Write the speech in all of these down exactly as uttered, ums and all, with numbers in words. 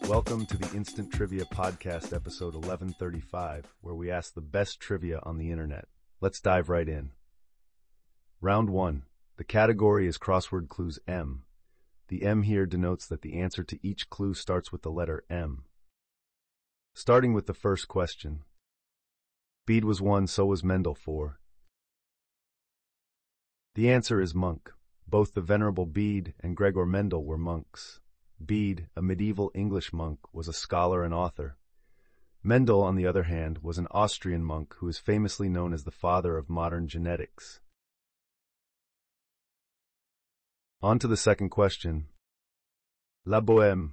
Welcome to the Instant Trivia Podcast, episode eleven thirty-five, where we ask the best trivia on the internet. Let's dive right in. Round one. The category is crossword clues M. The M here denotes that the answer to each clue starts with the letter M. Starting with the first question. Bede was one, so was Mendel for. The answer is monk. Both the Venerable Bede and Gregor Mendel were monks. Bede, a medieval English monk, was a scholar and author. Mendel, on the other hand, was an Austrian monk who is famously known as the father of modern genetics. On to the second question. La Bohème.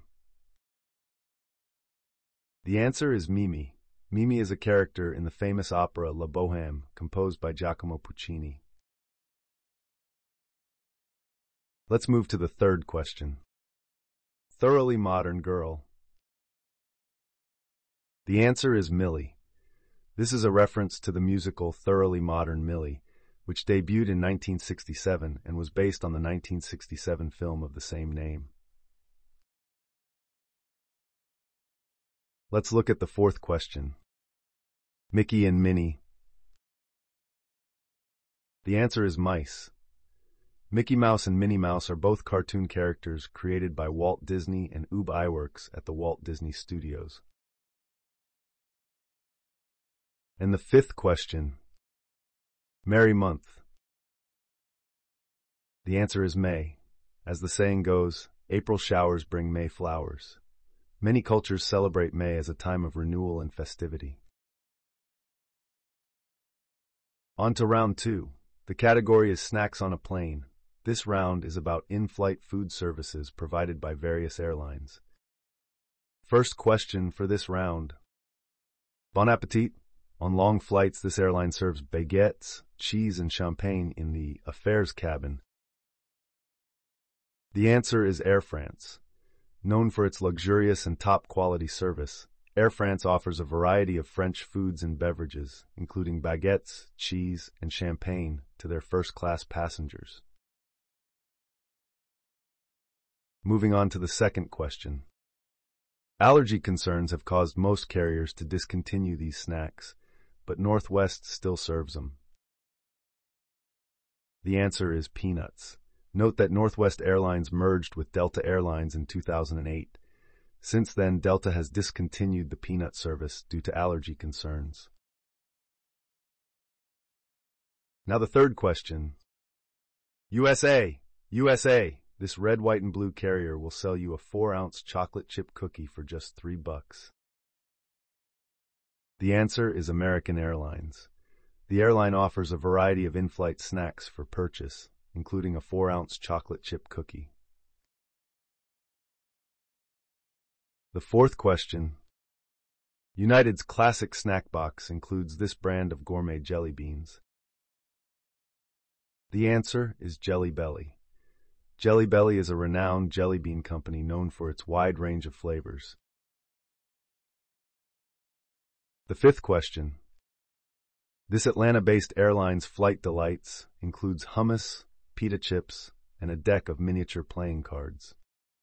The answer is Mimi. Mimi is a character in the famous opera La Bohème, composed by Giacomo Puccini. Let's move to the third question. Thoroughly modern girl. The answer is Millie. This is a reference to the musical Thoroughly Modern Millie, which debuted in nineteen sixty-seven and was based on the nineteen sixty-seven film of the same name. Let's look at the fourth question. Mickey and Minnie. The answer is mice. Mickey Mouse and Minnie Mouse are both cartoon characters created by Walt Disney and Ub Iwerks at the Walt Disney Studios. And the fifth question. Merry month. The answer is May. As the saying goes, April showers bring May flowers. Many cultures celebrate May as a time of renewal and festivity. On to round two. The category is snacks on a plane. This round is about in-flight food services provided by various airlines. First question for this round. Bon appetit! On long flights, this airline serves baguettes, cheese, and champagne in the affairs cabin. The answer is Air France. Known for its luxurious and top-quality service, Air France offers a variety of French foods and beverages, including baguettes, cheese, and champagne, to their first-class passengers. Moving on to the second question. Allergy concerns have caused most carriers to discontinue these snacks, but Northwest still serves them. The answer is peanuts. Note that Northwest Airlines merged with Delta Airlines in two thousand eight. Since then, Delta has discontinued the peanut service due to allergy concerns. Now the third question. U S A! U S A! This red, white, and blue carrier will sell you a four-ounce chocolate chip cookie for just three bucks. The answer is American Airlines. The airline offers a variety of in-flight snacks for purchase, including a four-ounce chocolate chip cookie. The fourth question. United's classic snack box includes this brand of gourmet jelly beans. The answer is Jelly Belly. Jelly Belly is a renowned jelly bean company known for its wide range of flavors. The fifth question. This Atlanta-based airline's flight delights includes hummus, pita chips, and a deck of miniature playing cards.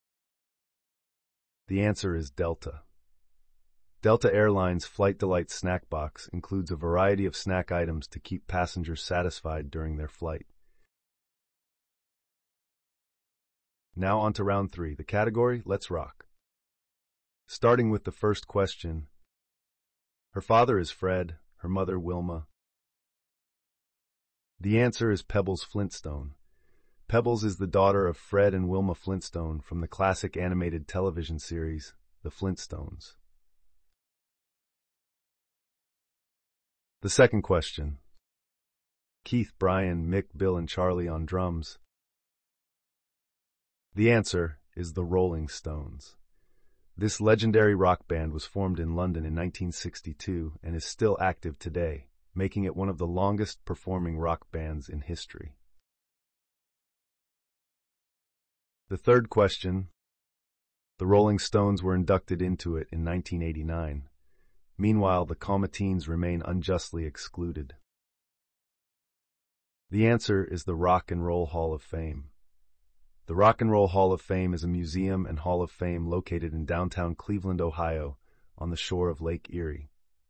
The answer is Delta. Delta Airlines' Flight Delights snack box includes a variety of snack items to keep passengers satisfied during their flight. Now on to round three. The category, Let's Rock. Starting with the first question. Her father is Fred, her mother Wilma. The answer is Pebbles Flintstone. Pebbles is the daughter of Fred and Wilma Flintstone from the classic animated television series, The Flintstones. The second question. Keith, Brian, Mick, Bill, and Charlie on drums. The answer is the Rolling Stones. This legendary rock band was formed in London in nineteen sixty-two and is still active today, making it one of the longest performing rock bands in history. The third question. The Rolling Stones were inducted into it in nineteen eighty-nine. Meanwhile, the Cometeens remain unjustly excluded. The answer is the Rock and Roll Hall of Fame. The Rock and Roll Hall of Fame is a museum and hall of fame located in downtown Cleveland, Ohio, on the shore of Lake Erie.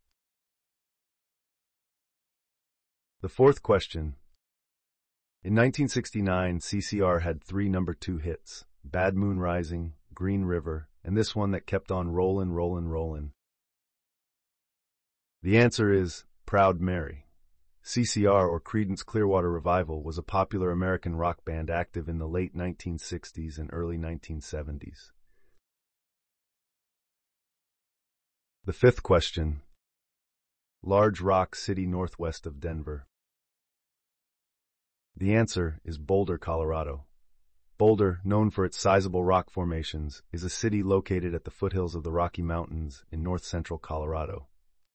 The fourth question. In nineteen sixty-nine, C C R had three number two hits, Bad Moon Rising, Green River, and this one that kept on rollin', rollin', rollin'. The answer is Proud Mary. C C R, or Creedence Clearwater Revival, was a popular American rock band active in the late nineteen sixties and early nineteen seventies. The fifth question. Large rock city northwest of Denver. The answer is Boulder, Colorado. Boulder, known for its sizable rock formations, is a city located at the foothills of the Rocky Mountains in north-central Colorado.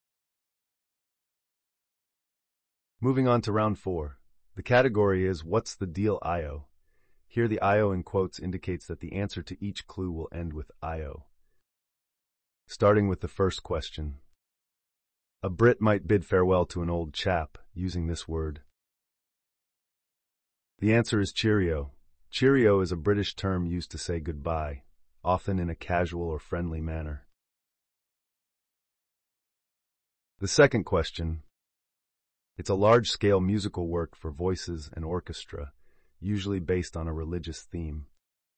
Moving on to round four. The category is What's the Deal I O? Here the I O in quotes indicates that the answer to each clue will end with I O. Starting with the first question. A Brit might bid farewell to an old chap using this word. The answer is cheerio. Cheerio is a British term used to say goodbye, often in a casual or friendly manner. The second question. It's a large-scale musical work for voices and orchestra, usually based on a religious theme.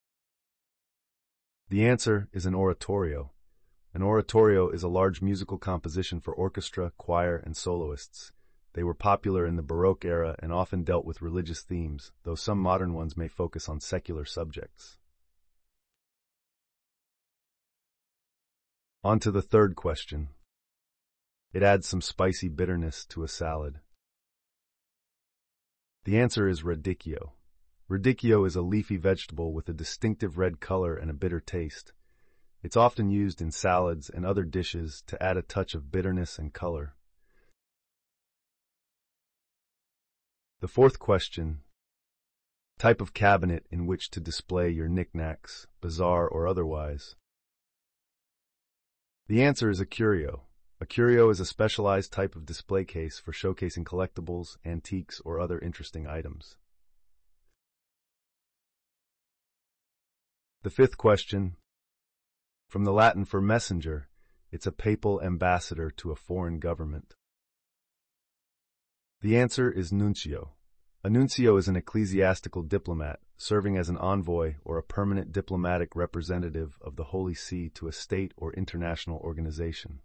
The answer is an oratorio. An oratorio is a large musical composition for orchestra, choir, and soloists. They were popular in the Baroque era and often dealt with religious themes, though some modern ones may focus on secular subjects. On to the third question. It adds some spicy bitterness to a salad. The answer is radicchio. Radicchio is a leafy vegetable with a distinctive red color and a bitter taste. It's often used in salads and other dishes to add a touch of bitterness and color. The fourth question. Type of cabinet in which to display your knickknacks, bizarre or otherwise. The answer is a curio. A curio is a specialized type of display case for showcasing collectibles, antiques, or other interesting items. The fifth question. From the Latin for messenger, it's a papal ambassador to a foreign government. The answer is nuncio. A nuncio is an ecclesiastical diplomat, serving as an envoy or a permanent diplomatic representative of the Holy See to a state or international organization.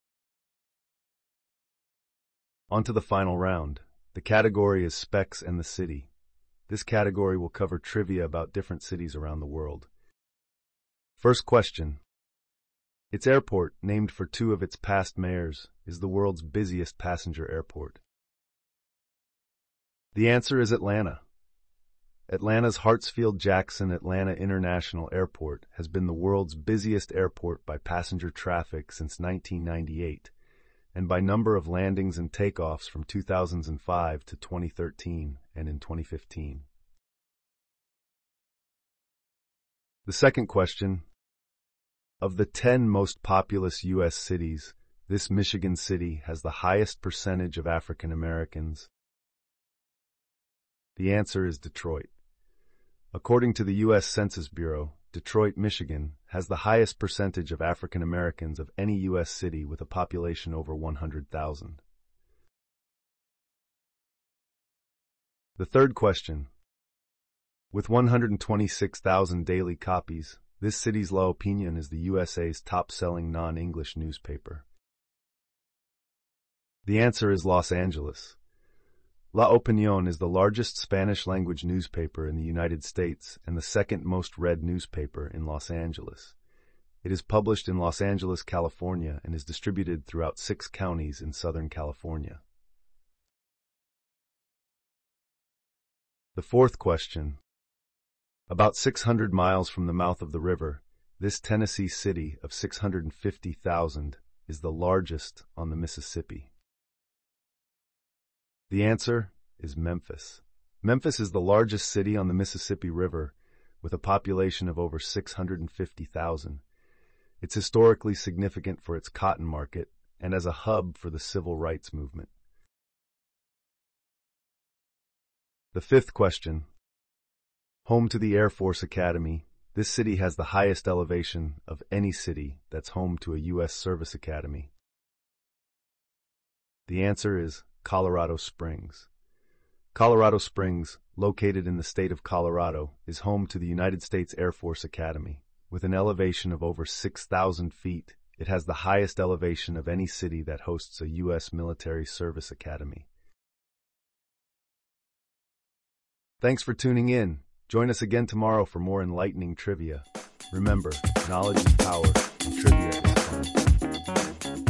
On to the final round. The category is Specs and the City. This category will cover trivia about different cities around the world. First question. Its airport, named for two of its past mayors, is the world's busiest passenger airport. The answer is Atlanta. Atlanta's Hartsfield-Jackson Atlanta International Airport has been the world's busiest airport by passenger traffic since nineteen ninety-eight, and by number of landings and takeoffs from two thousand five to twenty thirteen and in twenty fifteen. The second question. Of the ten most populous U S cities, this Michigan city has the highest percentage of African Americans. The answer is Detroit. According to the U S Census Bureau, Detroit, Michigan, has the highest percentage of African Americans of any U S city with a population over one hundred thousand. The third question. With one hundred twenty-six thousand daily copies, this city's La Opinion is the U S A's top-selling non-English newspaper. The answer is Los Angeles. La Opinión is the largest Spanish-language newspaper in the United States and the second most read newspaper in Los Angeles. It is published in Los Angeles, California, and is distributed throughout six counties in Southern California. The fourth question. About six hundred miles from the mouth of the river, this Tennessee city of six hundred fifty thousand is the largest on the Mississippi. The answer is Memphis. Memphis is the largest city on the Mississippi River, with a population of over six hundred fifty thousand. It's historically significant for its cotton market and as a hub for the civil rights movement. The fifth question. Home to the Air Force Academy, this city has the highest elevation of any city that's home to a U S service academy. The answer is Colorado Springs. Colorado Springs, located in the state of Colorado, is home to the United States Air Force Academy. With an elevation of over six thousand feet, it has the highest elevation of any city that hosts a U S military service academy. Thanks for tuning in. Join us again tomorrow for more enlightening trivia. Remember, knowledge is power, and trivia is fun.